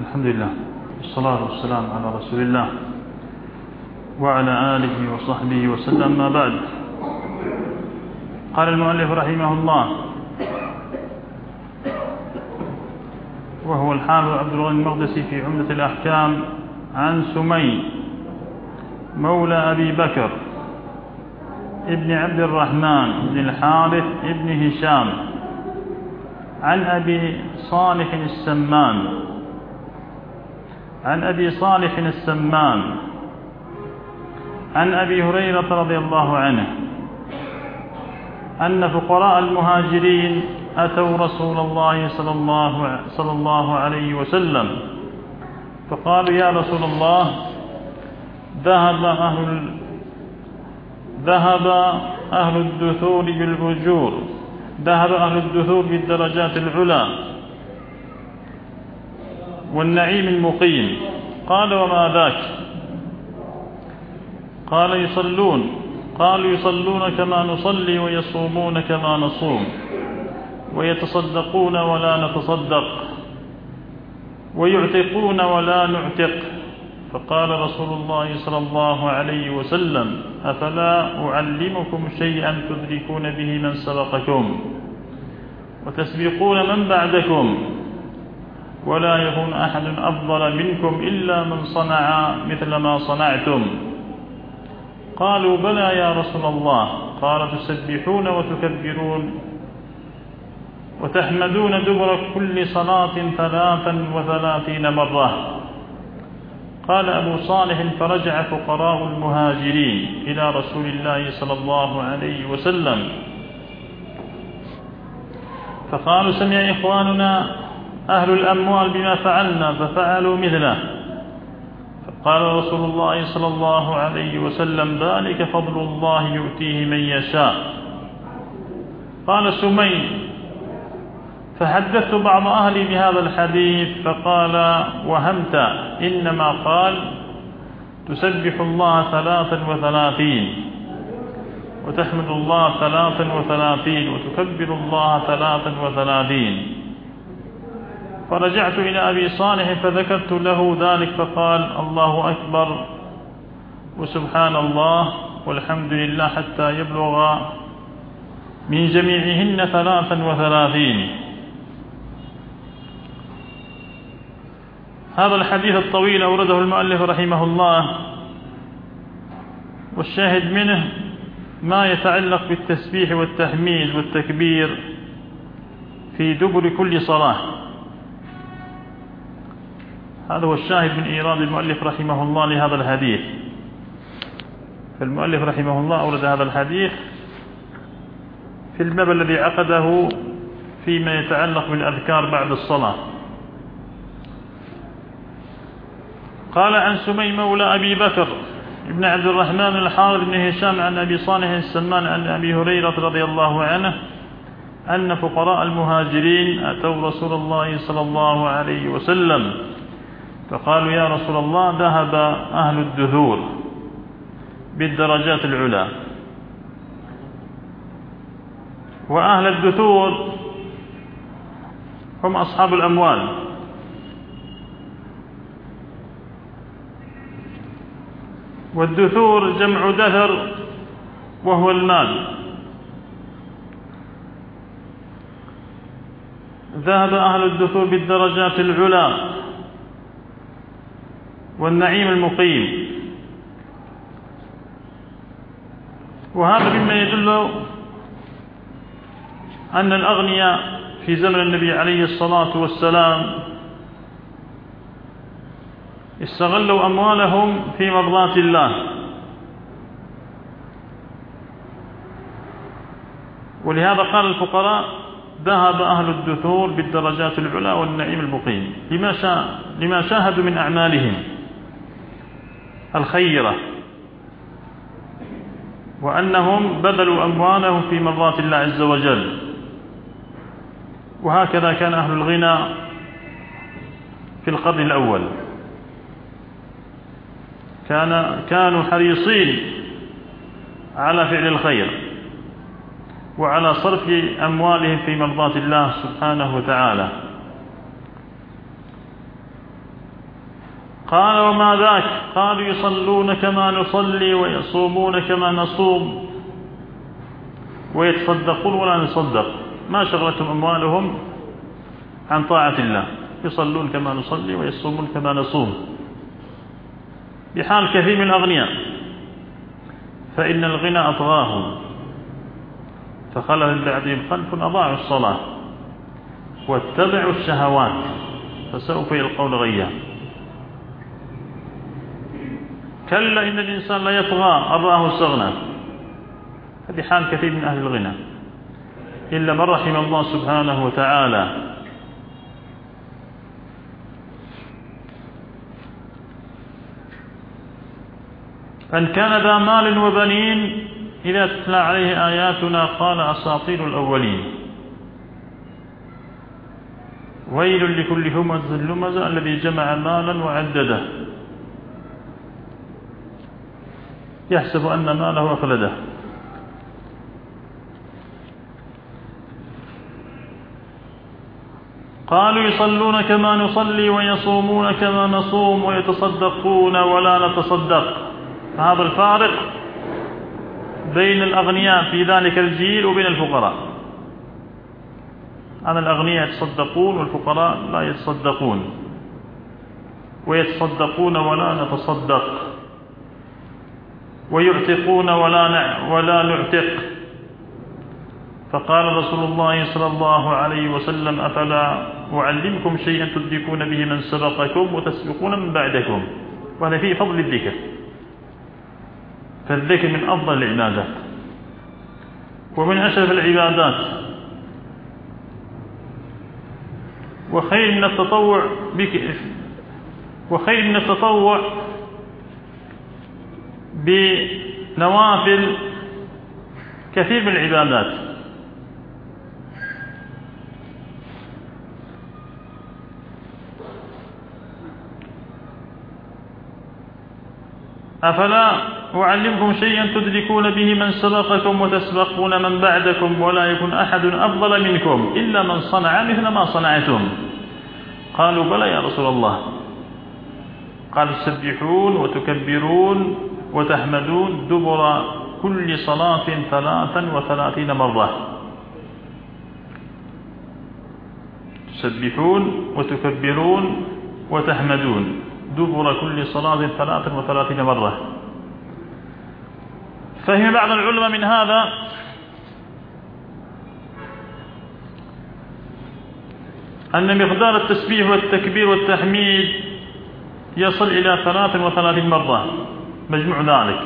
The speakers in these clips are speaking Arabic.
الحمد لله والصلاة والسلام على رسول الله وعلى آله وصحبه وسلم. ما بعد، قال المؤلف رحمه الله: وهو الحافظ عبد الغني المقدسي في عمدة الأحكام عن سمي مولى أبي بكر ابن عبد الرحمن بن الحارث ابن هشام عن أبي صالح السمان عن أبي هريرة رضي الله عنه أن فقراء المهاجرين أتوا رسول الله صلى الله عليه وسلم فقالوا: يا رسول الله، ذهب أهل الدثور بالأجور، ذهب أهل الدثور بالدرجات العلى والنعيم المقيم. قال: وما ذاك؟ قالوا: يصلون كما نصلي، ويصومون كما نصوم، ويتصدقون ولا نتصدق، ويعتقون ولا نعتق. فقال رسول الله صلى الله عليه وسلم: أفلا أعلمكم شيئا تدركون به من سبقكم وتسبقون من بعدكم، ولا يكون أحد أفضل منكم إلا من صنع مثل ما صنعتم. قالوا: بلى يا رسول الله. قال: تسبحون وتكبرون وتحمدون دبر كل صلاة 33 مرة. قال أبو صالح: فرجع فقراء المهاجرين إلى رسول الله صلى الله عليه وسلم فقالوا: سمع إخواننا أهل الأموال بما فعلنا ففعلوا مثله. فقال رسول الله صلى الله عليه وسلم: ذلك فضل الله يؤتيه من يشاء. قال سمي: فحدثت بعض أهلي بهذا الحديث فقال: وهمت، إنما قال: تسبح الله 33 وتحمد الله 33 وتكبر الله 33. فرجعت إلى أبي صالح فذكرت له ذلك فقال: الله أكبر وسبحان الله والحمد لله حتى يبلغ من جميعهن 33. هذا الحديث الطويل أورده المؤلف رحمه الله، والشاهد منه ما يتعلق بالتسبيح والتحميد والتكبير في دبر كل صلاة. هذا هو الشاهد من إيراد المؤلف رحمه الله لهذا الحديث. فالمؤلف رحمه الله أورد هذا الحديث في الباب الذي عقده فيما يتعلق بالأذكار بعد الصلاة. قال: عن سمي مولى أبي بكر ابن عبد الرحمن الحارث بن هشام عن أبي صالح السمان عن أبي هريرة رضي الله عنه أن فقراء المهاجرين أتوا رسول الله صلى الله عليه وسلم فقالوا: يا رسول الله، ذهب أهل الدثور بالدرجات العلى. وأهل الدثور هم أصحاب الأموال، والدثور جمع دثر وهو المال. ذهب أهل الدثور بالدرجات العلى والنعيم المقيم. وهذا مما يدل أن الأغنياء في زمن النبي عليه الصلاة والسلام استغلوا أموالهم في مرضاة الله، ولهذا قال الفقراء: ذهب أهل الدثور بالدرجات العلى والنعيم المقيم، لما شاهدوا من أعمالهم الخيرة، وأنهم بذلوا أموالهم في مرضاة الله عز وجل. وهكذا كان أهل الغنى في القرن الأول، كانوا حريصين على فعل الخير وعلى صرف أموالهم في مرضاة الله سبحانه وتعالى. قال وما ذاك؟ قالوا يصلون كما نصلي ويصومون كما نصوم ويتصدقون ولا نصدق، ما شغلتهم أموالهم عن طاعة الله، يصلون كما نصلي ويصومون كما نصوم، بحال كثير من الأغنياء. فإن الغنى أطغاهم فخلف من بعدهم خلف أضاعوا الصلاة واتبعوا الشهوات فسوف يلقون غيا. كلا إن الإنسان لا يطغى أن رآه استغنى، هذه حال كثير من أهل الغنى إلا من رحم الله سبحانه وتعالى. أن كان ذا مال وبنين إذا تتلى عليه آياتنا قال أساطير الأولين. ويل لكل همزة لمزة الذي جمع مالا وعدده يحسب أن ماله أخلده. قالوا يصلون كما نصلي ويصومون كما نصوم ويتصدقون ولا نتصدق. هذا الفارق بين الأغنياء في ذلك الجيل وبين الفقراء. أن الأغنياء يتصدقون والفقراء لا يتصدقون، ويتصدقون ولا نتصدق، ويعتقون ولا نعتق. فقال رسول الله صلى الله عليه وسلم أفلا أعلمكم شيئا تدركون به من سبقكم وتسبقون من بعدكم. وهذا فيه فضل الذكر، فالذكر من أفضل العبادات ومن أشرف العبادات، وخير من التطوع بنوافل كثير من العبادات. أفلا أعلمكم شيئا تدركون به من سبقكم وتسبقون من بعدكم ولا يكون أحد أفضل منكم إلا من صنع مثل ما صنعتم. قالوا بلى يا رسول الله. قال تسبحون وتكبرون وتحمدون دبر كل صلاة 33 مرة. تسبحون وتكبرون وتحمدون دبر كل صلاة 33 مرة. فهم بعض العلماء من هذا أن مقدار التسبيح والتكبير والتحميد يصل إلى 33 مرة مجموع ذلك.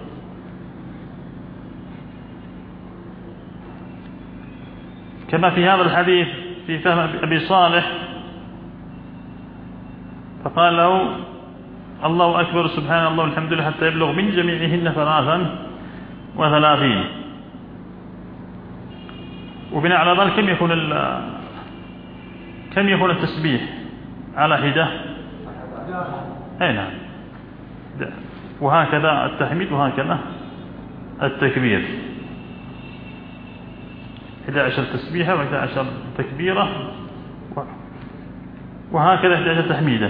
كما في هذا الحديث في فهم أبي صالح فقال له الله أكبر سبحان الله والحمد لله حتى يبلغ من جميعهن 33. وبناء على ذلك كم يكون التسبيح على حدة؟ أي نعم. وهكذا التحميد وهكذا التكبير 11 تسبيحة و11 تكبيرة وهكذا 11 تحميدة.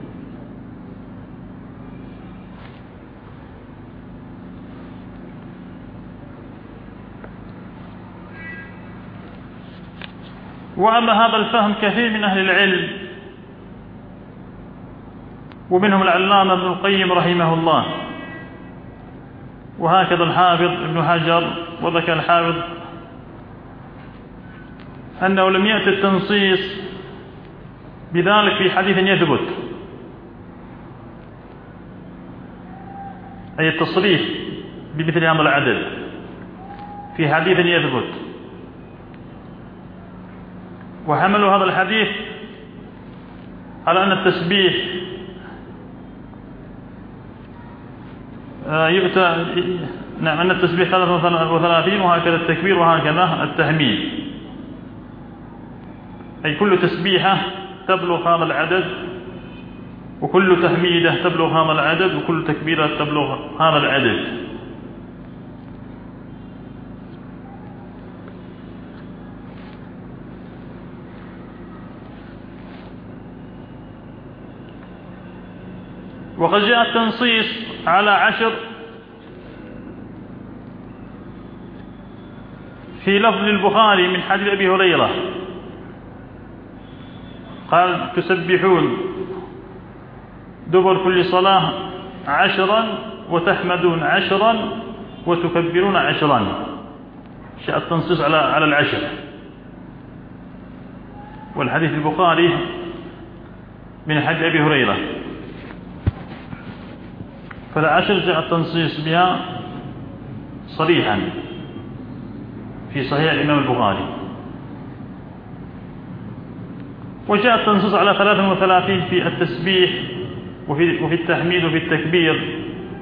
وأما هذا الفهم كثير من أهل العلم ومنهم العلامة ابن القيم رحمه الله، وهكذا الحافظ ابن حجر، وذكر الحافظ أنه لم يأتي التنصيص بذلك في حديث يثبت، أي التصريح بمثل هذا العدد في حديث يثبت. وحملوا هذا الحديث على أن التسبيح يؤتى نعم أن التسبيح 33 وهكذا التكبير وهكذا التحميد، أي كل تسبيحة تبلغ هذا العدد وكل تحميدة تبلغ هذا العدد وكل تكبيرة تبلغ هذا العدد. وقد جاء التنصيص على 10 في لفظ البخاري من حديث أبي هريرة قال تسبحون دبر كل صلاة 10 وتحمدون 10 وتكبرون 10. جاء التنصيص على 10، والحديث البخاري من حديث أبي هريرة، فال10 جاء التنصيص بها صريحا في صحيح الإمام البخاري. وجاء التنصيص على 33 في التسبيح وفي التحميد وفي التكبير.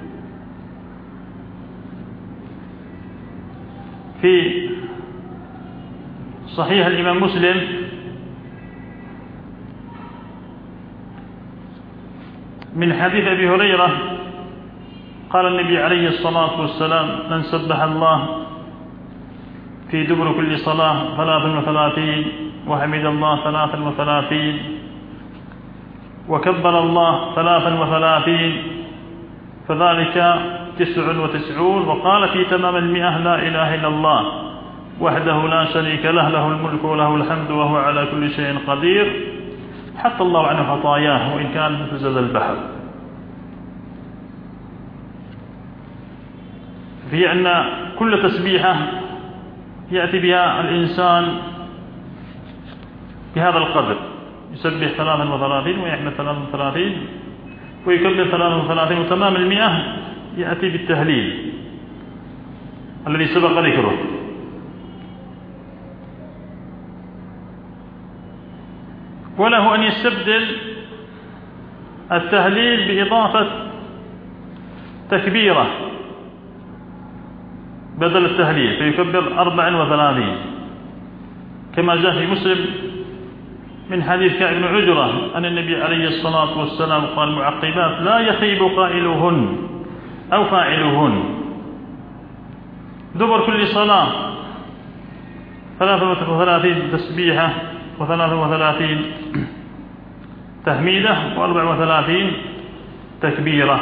في صحيح الإمام مسلم من حديث أبي هريرة قال النبي عليه الصلاة والسلام من سبح الله في دبر كل صلاة 33 وحمد الله 33 وكبر الله 33 فذلك 99. وقال في تمام 100 لا إله إلا الله وحده لا شريك له له الملك وله الحمد وهو على كل شيء قدير حتى الله عنه خطاياه وإن كان مثل زبد البحر. في أن كل تسبيحة يأتي بها الإنسان بهذا القدر، يسبح 33 ويحمد 33 ويكبر 33 وتمام 100 يأتي بالتهليل الذي سبق ذكره. وله أن يستبدل التهليل بإضافة تكبيرة بدل التهليل فيكبر 34 كما جاء في مسلم من حديث كعب بن عجرة أن النبي عليه الصلاة والسلام قال معقبات لا يخيب قائلهن أو فاعلهن دبر كل صلاة 33 تسبيحة و33 تحميدة و34 تكبيرة.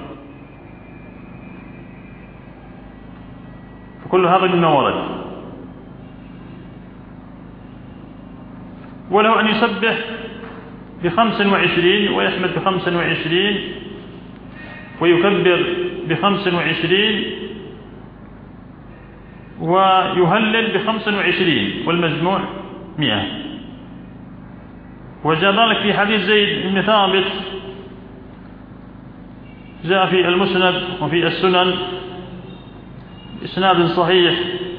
فكل هذا مما ورد. وله أن يسبح ب25 ويحمد ب25 ويكبر ب25 ويهلل ب25 والمجموع 100. وجاء ذلك في حديث زيد بن ثابت جاء في المسند وفي السنن إسناد صحيح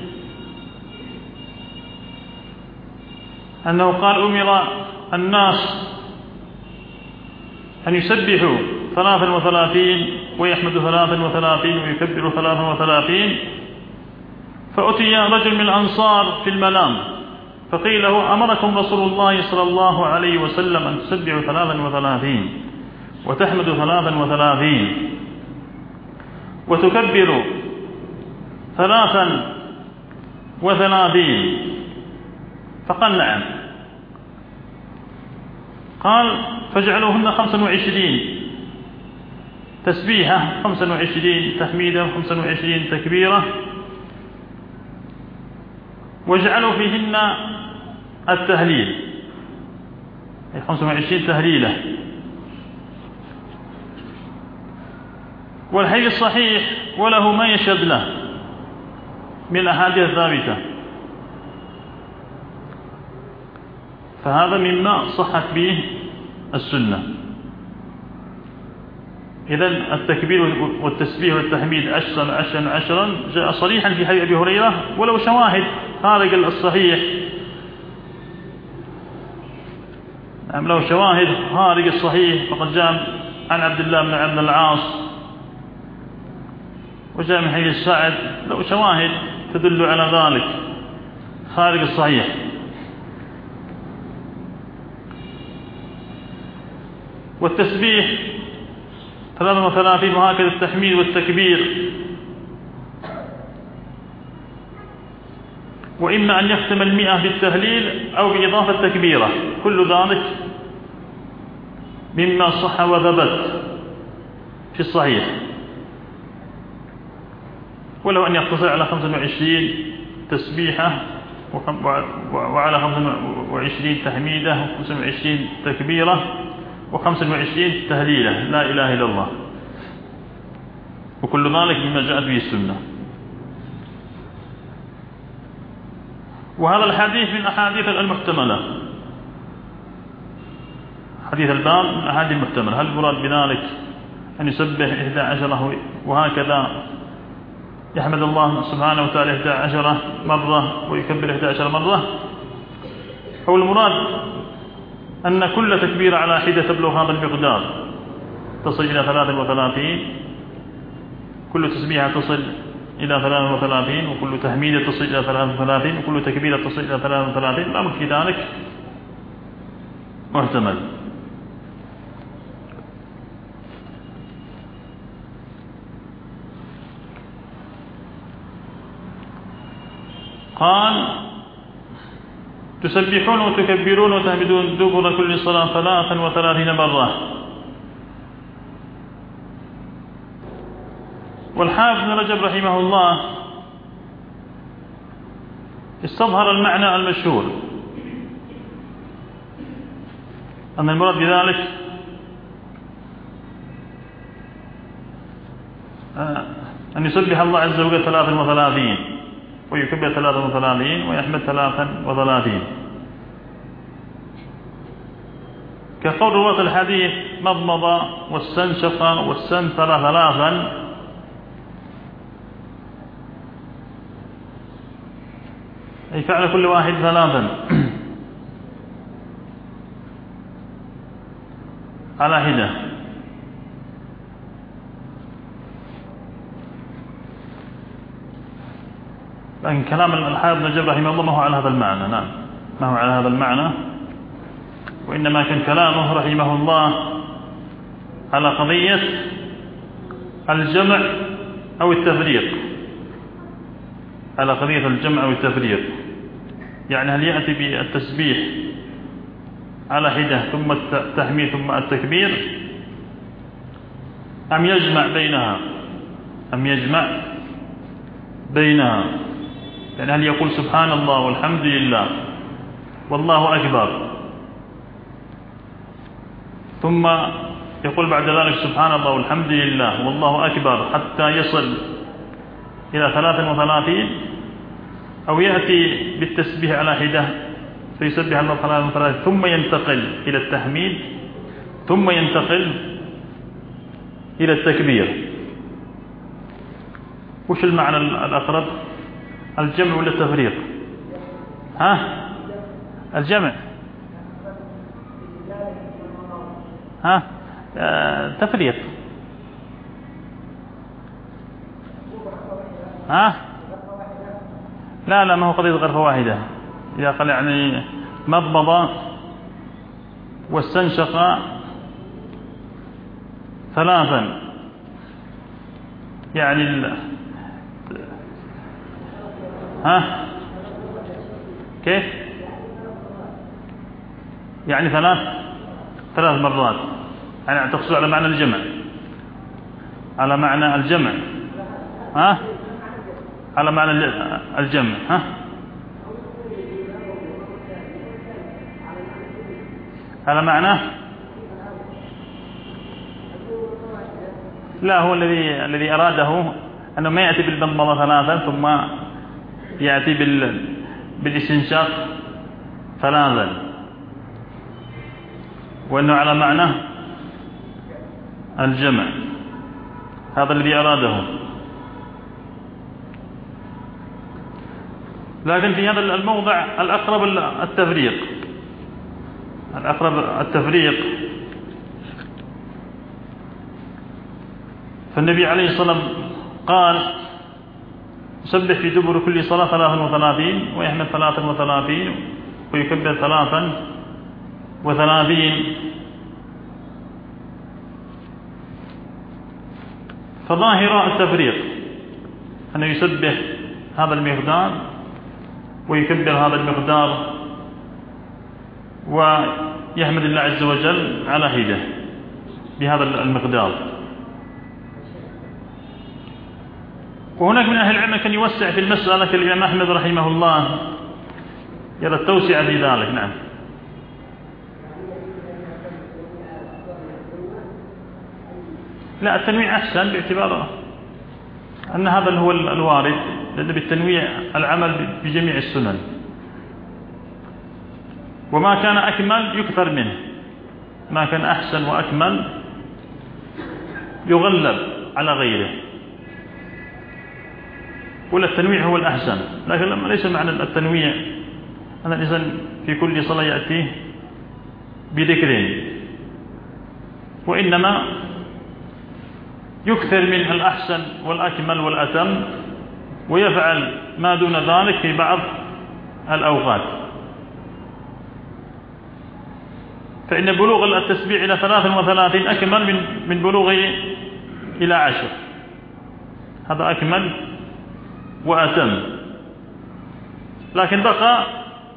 أنه قال أمر الناس أن يسبحوا 33 ويحمدوا 33 ويكبروا 33 فأتي رجل من الأنصار في المنام فقيل له أمركم رسول الله صلى الله عليه وسلم أن تسبحوا 33 وتحمدوا 33 وتكبروا 33 فقال نعم. قال فاجعلوهن 25 تسبيحة 25 تحميدة 25 تكبيرة واجعلوا فيهن التهليل 25 تهليلة. والحديث الصحيح وله ما يشهد له من الأحاديث الثابتة، فهذا مما صحت به السنة. إذن التكبير والتسبيح والتحميد 10 جاء صريحا في حديث أبي هريرة ولو شواهد خارج الصحيح، لو شواهد خارج الصحيح فقد جاء عن عبد الله بن عبد العاص وجاء من حديث سعد، لو شواهد تدل على ذلك خارج الصحيح. والتسبيح 33 وهكذا التحميد والتكبير. وإما أن يختم 100 بالتهليل أو بإضافة تكبيرة، كل ذلك مما صح وثبت في الصحيح، ولو أن يقتصر على 25 تسبيحة وعلى 25 تحميدة و25 تكبيرة و25 تهليلة لا إله إلا الله، وكل ذلك مما جاءت به السنة. وهذا الحديث من أحاديث المحتملة، حديث الباب من أحاديث المحتملة. هل المراد بذلك أن يسبح 11 وهكذا يحمد الله سبحانه وتعالى 11 مرة ويكبر 11 مرة، أو المراد أن كل تكبير على حدة تبلغ هذا المقدار تصل إلى 33، كل تسبيحة تصل إلى 33، وكل تحميدة تصل إلى 33، وكل تكبيرة تصل إلى 33. الأمر في ذلك محتمل. قال تسبحون وتكبرون وتحمدون دبر كل صلاة 33 مرة. والحافظ ابن رجب رحمه الله استظهر المعنى المشهور أن المراد بذلك أن يسبح الله عز وجل 33 ويكبر 33 ويحمد 33، كقول رواة الحديث مضمض واستنشق واستنثر 3، أي فعل كل واحد 3 على حدة. لكن كلام الحافظ ابن رجب رحمه الله ما هو على هذا المعنى، نعم ما هو على هذا المعنى، وإنما كان كلامه رحمه الله على قضية الجمع أو التفريق، على قضية الجمع أو التفريق، يعني هل يأتي بالتسبيح على حدة ثم التحميد ثم التكبير، أم يجمع بينها، يعني هل يقول سبحان الله والحمد لله والله أكبر ثم يقول بعد ذلك سبحان الله والحمد لله والله أكبر حتى يصل إلى 33، أو يأتي بالتسبيح على حدة فيسبح الله 33 ثم ينتقل إلى التحميد ثم ينتقل إلى التكبير؟ وش المعنى الأقرب، الجمع ولا التفريق؟ الجمع. تفريق. لا ما هو قضية غرفة واحدة. إذا قال يعني مضمض واستنشق 3 يعني كيف يعني 3 مرات، يعني تقصد على معنى الجمع، على معنى الجمع على معنى الجمع على معنى لا، هو الذي أراده أنه ما يأتي بالمضمضة 3 ثم يأتي بالاستنشاق 3، وأنه على معنى الجمع، هذا الذي أراده. لكن في هذا الموضع الأقرب التفريق، فالنبي عليه الصلاة والسلام قال يسبح في دبر كل صلاة 33 ويحمد 33 ويكبر 33، فظاهر التفريق أنه يسبح هذا المقدار ويكبر هذا المقدار ويحمد الله عز وجل على حدة بهذا المقدار. وهناك من أهل العلم كان يوسع في المسألة كالإمام أحمد رحمه الله، يرى التوسعة في ذلك. نعم. لا، التنويع أحسن باعتبار أن هذا هو الوارد، لأن بالتنويع العمل بجميع السنن، وما كان أكمل يكثر منه، ما كان أحسن وأكمل يغلب على غيره، ولا التنويع هو الأحسن. لكن لما ليس معنى التنويع أن الإنسان في كل صلاة يأتيه بذكرين، وإنما يكثر من الأحسن والأكمل والأتم، ويفعل ما دون ذلك في بعض الأوقات. فإن بلوغ التسبيح إلى 33 أكمل من بلوغه إلى 10، هذا أكمل وأتم. لكن بقى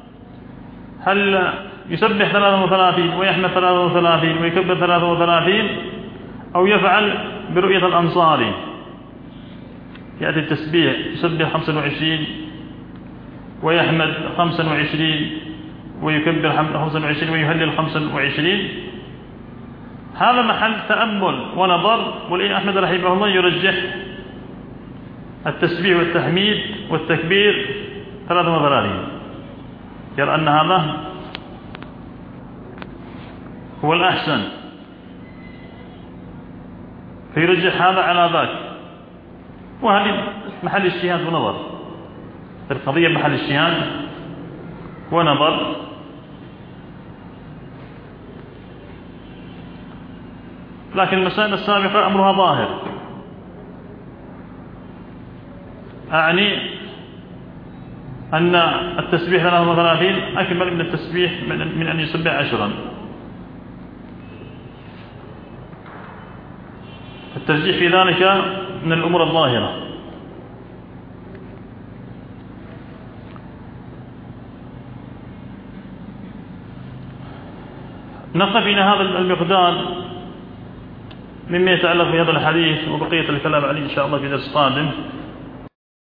هل يسبح 33 ويحمد 33 ويكبر 33، أو يفعل برؤية الأنصاري، يأتي التسبيح يسبح 25 ويحمد 25 ويكبر 25 ويهلل 25. هذا محل تأمل ونظر، والإمام أحمد رحمه الله يرجح التسبيح والتحميد والتكبير 33، يرى أن هذا هو الأحسن، فيرجح هذا على ذاك. وهذه محل اجتهاد ونظر، القضية محل اجتهاد ونظر. لكن المسائل السابقة أمرها ظاهر، أعني أن التسبيح 33 أكمل من التسبيح من أن يسبح 10. الترجيح في ذلك من الأمور الظاهرة. نقف إلى هذا المقدار مما يتعلق بهذا الحديث، وبقية الكلام عليه إن شاء الله في درس قادم.